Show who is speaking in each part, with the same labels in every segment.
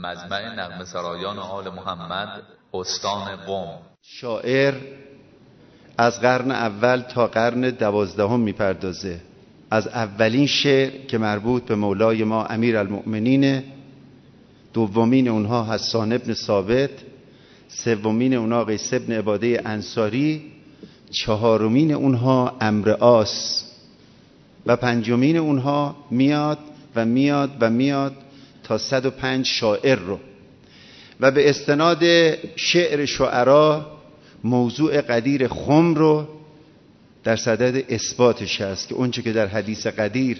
Speaker 1: مجمع نغمه سرایان آل محمد، استان قم.
Speaker 2: شاعر از قرن اول تا قرن 12 میپردازه. از اولین شعر که مربوط به مولای ما امیرالمؤمنین، دومین اونها حسان بن ثابت، سومین اونها قیس بن عباده انصاری، چهارمین اونها عمرو عاص و پنجمین اونها میاد و میاد و میاد تا 105 شاعر رو. و به استناد شعر شعرا موضوع قدیر خم رو در صدد اثباتش هست که اونچه که در حدیث قدیر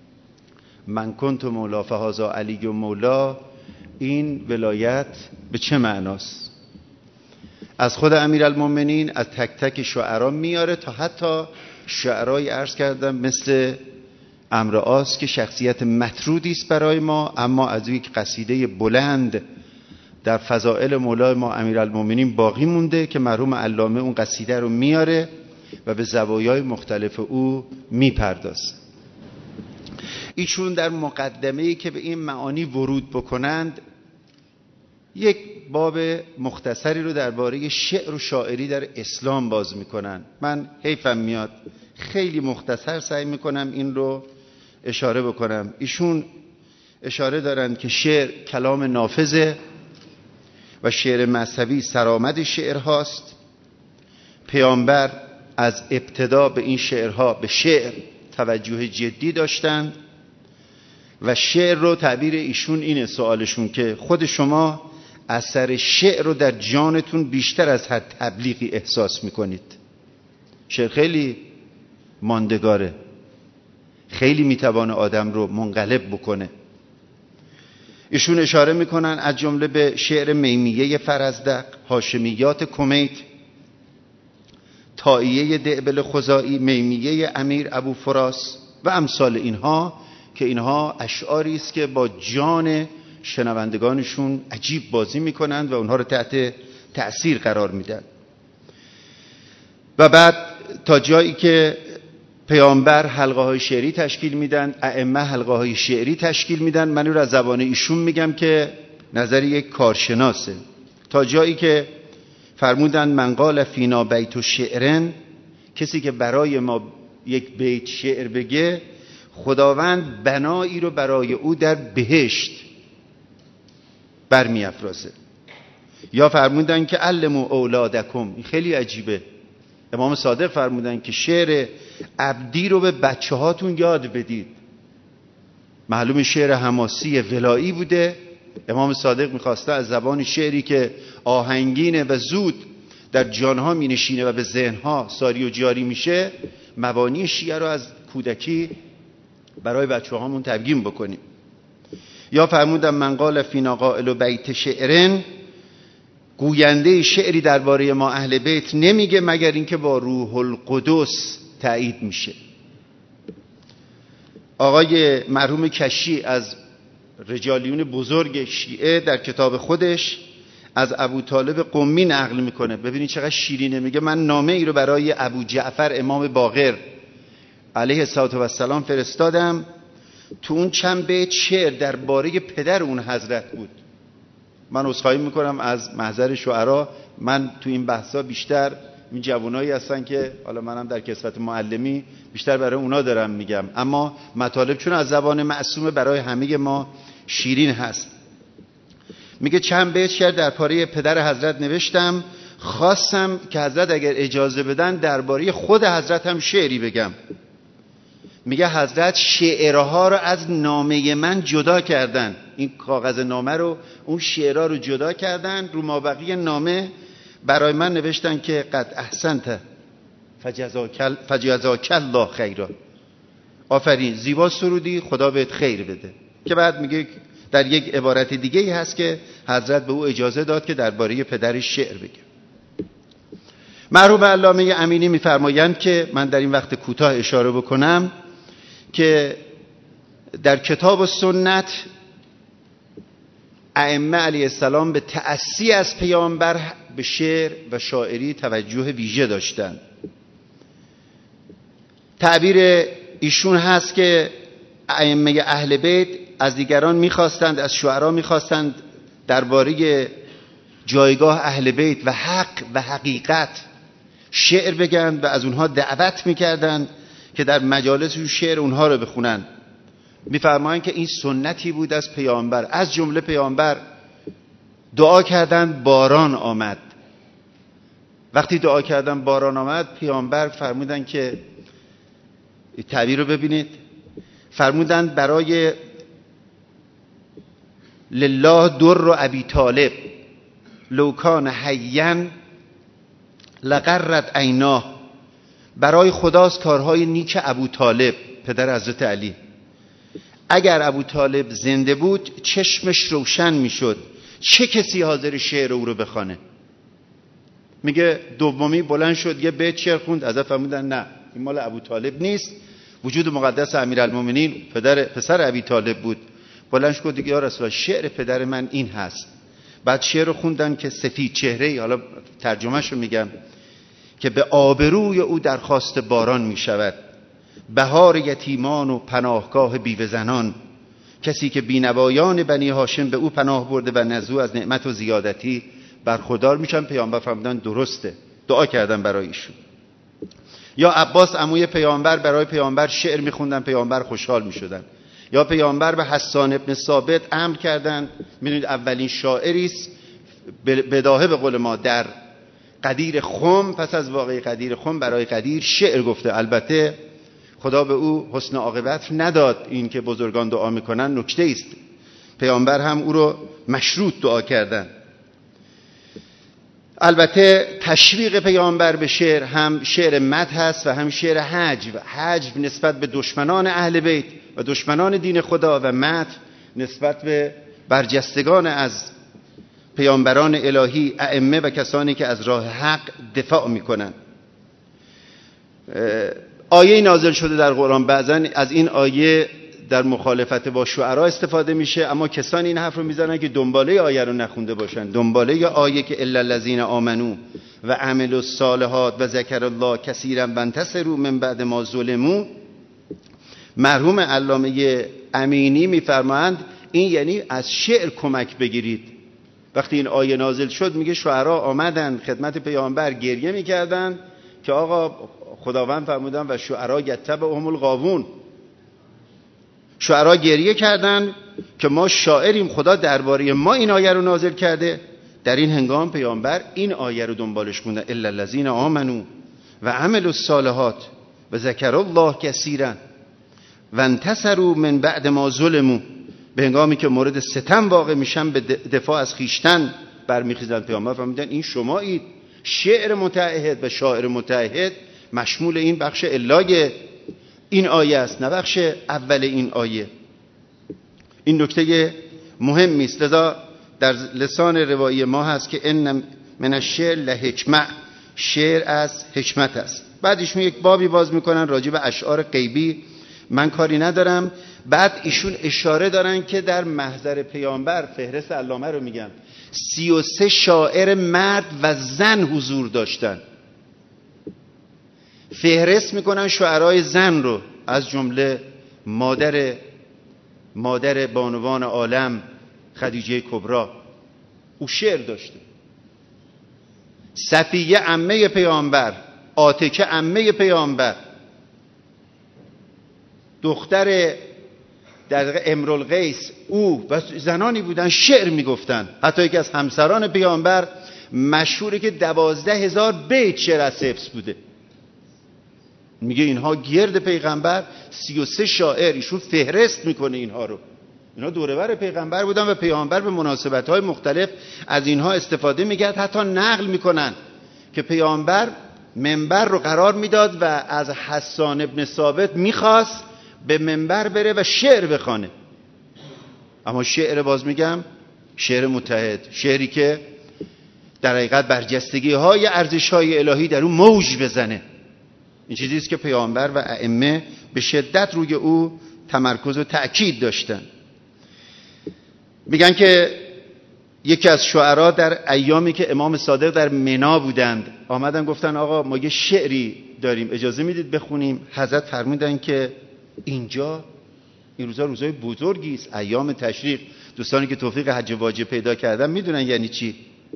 Speaker 2: من کنت مولا فهذا علی مولا، این ولایت به چه معناست؟ از خود امیرالمؤمنین، از تک تک شعرا میاره تا حتی شعرای عرض کردم مثل عمرو عاص که شخصیت مطرودی است برای ما، اما از یک قصیده بلند در فضائل مولای ما امیرالمؤمنین باقی مونده که مرحوم علامه اون قصیده رو میاره و به زوایای مختلف او میپردازه. ایشون در مقدمه‌ای که به این معانی ورود بکنند یک باب مختصری رو درباره شعر و شاعری در اسلام باز میکنن. من حیفم میاد خیلی مختصر سعی میکنم این رو اشاره بکنم. ایشون اشاره دارن که شعر کلام نافذه و شعر مذهبی سرآمد شعر هاست. پیامبر از ابتدا به این شعرها به شعر توجه جدی داشتند و شعر رو تعبیر ایشون اینه، سوالشون که خود شما اثر شعر رو در جانتون بیشتر از هر تبلیغی احساس میکنید. شعر خیلی ماندگاره، خیلی میتوانه آدم رو منقلب بکنه. ایشون اشاره میکنن از جمله به شعر میمیه فرزدق، هاشمیات کمیت، طائیه دعبل خزائی، میمیه امیر ابو فراس و امثال اینها که اینها اشعاری است که با جان شنوندگانشون عجیب بازی میکنند و اونها رو تحت تأثیر قرار میدن. و بعد تا جایی که پیامبر حلقه های شعری تشکیل میدن، ائمه حلقه های شعری تشکیل میدن. من رو از زبان ایشون میگم که نظر یک کارشناسه. تا جایی که فرمودن من قال فینا بیت و شعرن، کسی که برای ما یک بیت شعر بگه خداوند بنایی رو برای او در بهشت برمی افرازه. یا فرمودن که علموا اولادکم، این خیلی عجیبه. امام صادق فرمودن که شعر عبدی رو به بچه هاتون یاد بدید. معلوم شعر حماسی ولایی بوده. امام صادق میخواسته از زبان شعری که آهنگینه و زود در جانها می نشینه و به ذهنها ساری و جاری میشه، مبانی شیعه رو از کودکی برای بچه هامون تبیین بکنیم. یا فرمودن من قال فینا قائل بیت شعرن، گوینده شعری درباره ما اهل بیت نمیگه مگر اینکه با روح القدس تایید میشه. آقای مرحوم کشی از رجالیون بزرگ شیعه در کتاب خودش از ابو طالب قمی نقل میکنه. ببینید چقدر شیرینه. میگه من نامه ای رو برای ابو جعفر امام باقر علیه السلام فرستادم، تو اون چند بیت شعر درباره پدر اون حضرت بود. من عذرخواهی میکنم از محضر شعرا، من تو این بحثا بیشتر این جوانایی هستن که حالا منم در کسوت معلمی بیشتر برای اونا دارم میگم، اما مطالب چون از زبان معصومه برای همه ما شیرین هست. میگه چند بیت شعر درباره پدر حضرت نوشتم، خواستم که حضرت اگر اجازه بدن درباره خود حضرت هم شعری بگم. میگه حضرت شعرها رو از نامه من جدا کردن، این کاغذ نامه رو، اون شعرها رو جدا کردن، رو مابقی نامه برای من نوشتن که قد احسنت فجزاک الله خیرا، آفرین، زیبا سرودی، خدا بهت خیر بده. که بعد میگه در یک عبارت دیگه ای هست که حضرت به او اجازه داد که درباره پدرش شعر بگه. مرحوم علامه امینی میفرمایند که من در این وقت کوتاه اشاره بکنم که در کتاب و سنت ائمه علیه السلام به تأسی از پیامبر به شعر و شاعری توجه ویژه داشتند. تعبیر ایشون هست که ائمه اهل بیت از دیگران میخواستند، از شعرا میخواستند درباره جایگاه اهل بیت و حق و حقیقت شعر بگن و از اونها دعوت میکردن که در مجالسشون شعر اونها رو بخونن. میفرمایند که این سنتی بود از پیامبر. از جمله پیامبر دعا کردن باران آمد. وقتی دعا کردن باران آمد، پیامبر فرمودن که تعبیر رو ببینید، فرمودن برای لله در ابی طالب لو کان حیا لقرت عیناه، برای خداست کارهای نیک ابو طالب پدر حضرت علی، اگر ابو طالب زنده بود چشمش روشن میشد، چه کسی حاضر شعر او رو بخوانه. میگه دومی بلند شد یه بیت شعر خوند، ازش فرمودن نه این مال ابو طالب نیست، وجود مقدس امیرالمومنین پسر ابی طالب بود. بلند شد دیگه یا رسول الله شعر پدر من این هست. بعد شعر رو خوندن که سفید چهره‌ای، حالا ترجمه‌شو میگم، که به آبروی او درخواست باران میشود، بهار یتیمان و پناهگاه بیوه زنان، کسی که بینوایان بنی هاشم به او پناه برده و نزو از نعمت و زیادتی برخوردار میشن. پیامبر فرمودن درسته، دعا کردن برای ایشون. یا عباس عموی پیامبر برای پیامبر شعر میخوندن، پیامبر خوشحال میشدن. یا پیامبر به حسان ابن ثابت امر کردن، میدونید اولین شاعری است بداهه به قول ما در قدیر خم، پس از واقعه قدیر خم برای قدیر شعر گفته. البته خدا به او حسن عاقبت نداد، این که بزرگان دعا میکنن نکته است، پیامبر هم او رو مشروط دعا کردن. البته تشویق پیامبر به شعر هم شعر مدح هست و هم شعر حجو نسبت به دشمنان اهل بیت و دشمنان دین خدا، و مدح نسبت به برجستگان از پیامبران الهی، ائمه و کسانی که از راه حق دفاع میکنن. آیه نازل شده در قرآن، بعضن از این آیه در مخالفت با شعرا استفاده میشه، اما کسانی این حرف رو میزنن که دنباله آیه رو نخونده باشن. دنباله آیه که الا الذین آمنو و عملوا الصالحات و ذکر الله کثیرا و انتصروا من بعد ما ظلموا، مرحوم علامه امینی میفرمایند این یعنی از شعر کمک بگیرید. وقتی این آیه نازل شد میگه شعرا آمدن خدمت پیامبر گریه میکردن که آقا خداوند فرمودن و شعرا یتبعهم الغاوون، شعرا گریه کردن که ما شاعریم، خدا درباره ما این آیه رو نازل کرده. در این هنگام پیامبر این آیه رو دنبالش خوندن، الا الذین آمنو و عملوا الصالحات و ذکر الله کثیرا و انتصروا من بعد ما ظلموا، به هنگامی که مورد ستم واقع میشن به دفاع از خیشتن برمیخیزن. پیامبر فرمودن این شمایید. شعر متعهد و شاعر متعهد مشمول این بخش الای این آیه است، نه بخش اول این آیه. این نکته مهمی است. لذا در لسان روایی ما هست که ان من الشعر لحکمه، شعر از حکمت است. بعد ایشون یک بابی باز میکنن راجع به اشعار غیبی، من کاری ندارم. بعد ایشون اشاره دارن که در محضر پیامبر، فهرست علامه رو میگم، 33 شاعر مرد و زن حضور داشتن. فهرست میکنن شعرهای زن رو، از جمله مادر بانوان عالم خدیجه کبری، او شعر داشته. صفیه عمه پیامبر، عاتکه عمه پیامبر، دختر در امرالقیس، او و زنانی بودن شعر میگفتن. حتی یکی از همسران پیامبر مشهوره که 12,000 بیت شعر از حفظ بوده. میگه اینها گرد پیغمبر 33 شاعر، ایشون فهرست میکنه اینها رو. اینها دوربر پیغمبر بودن و پیغمبر به مناسبت‌های مختلف از اینها استفاده میکرد. حتی نقل میکنن که پیامبر منبر رو قرار میداد و از حسان ابن ثابت میخواست به منبر بره و شعر بخونه. اما شعر، باز میگم، شعر متحد، شعری که در حقیقت برجستگی های ارزش های الهی در اون موج بزنه. این چیزی است که پیامبر و ائمه به شدت روی او تمرکز و تأکید داشتن. میگن که یکی از شعرا در ایامی که امام صادق در منا بودند آمدن گفتن آقا ما یه شعری داریم، اجازه میدید بخونیم؟ حضرت فرمودن که اینجا این روزا روزای بزرگی است، ایام تشریق، دوستانی که توفیق حج واجب پیدا کردن میدونن یعنی چی.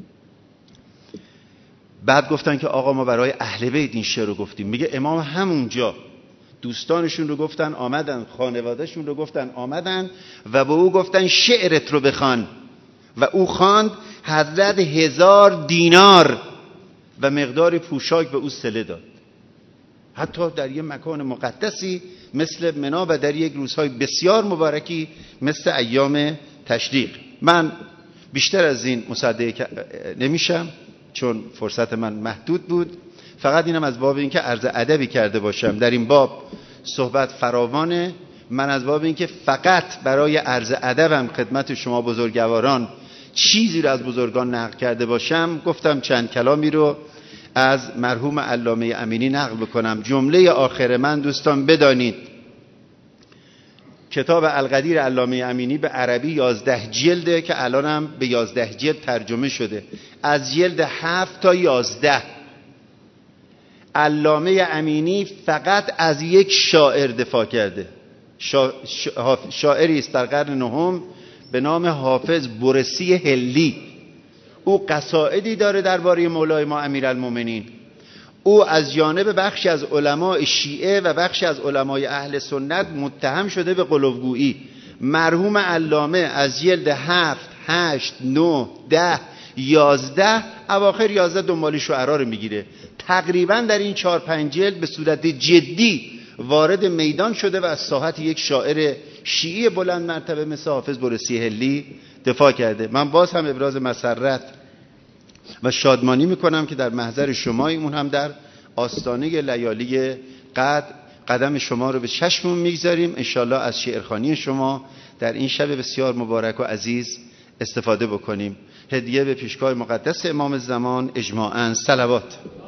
Speaker 2: بعد گفتن که آقا ما برای اهل بیت این شعر رو گفتیم. میگه امام همونجا دوستانشون رو گفتن آمدن، خانوادهشون رو گفتن آمدن و به او گفتن شعرت رو بخوان و او خواند. حضرت 1000 دینار و مقدار پوشاک به او صله داد، حتی در یک مکان مقدسی مثل منا و در یک روزهای بسیار مبارکی مثل ایام تشریق. من بیشتر از این مصدق نمیشم چون فرصت من محدود بود. فقط اینم از باب اینکه عرض ادبی کرده باشم. در این باب صحبت فراوانه. من از باب اینکه فقط برای عرض ادبم خدمت شما بزرگواران چیزی رو از بزرگان نقل کرده باشم، گفتم چند کلامی رو از مرحوم علامه امینی نقل بکنم. جمله آخر من دوستان بدانید کتاب القدیر علامه امینی به عربی 11 جلده که الانم به 11 جلد ترجمه شده، از جلد 7 تا 11. علامه امینی فقط از یک شاعر دفاع کرده، شاعری است در قرن نهم به نام حافظ برسی هلی. او قصائدی داره درباره مولای ما امیرالمومنین. او از جانب بخشی از علماء شیعه و بخشی از علمای اهل سنت متهم شده به قلوبگویی. مرحوم علامه از جلد 7 8 9 10 11 اواخر 11 دنبال شعرا رو میگیره. تقریبا در این 4 5 جلد به صورت جدی وارد میدان شده و از ساحت یک شاعر شیعی بلند مرتبه مثل حافظ برسی هلی دفاع کرده. من باز هم ابراز مسرت و شادمانی میکنم که در محضر شمایمون هم در آستانه لیالی قدر قدم شما رو به چشممون میگذاریم. انشالله از شعرخوانی شما در این شب بسیار مبارک و عزیز استفاده بکنیم. هدیه به پیشگاه مقدس امام زمان اجماعاً صلوات.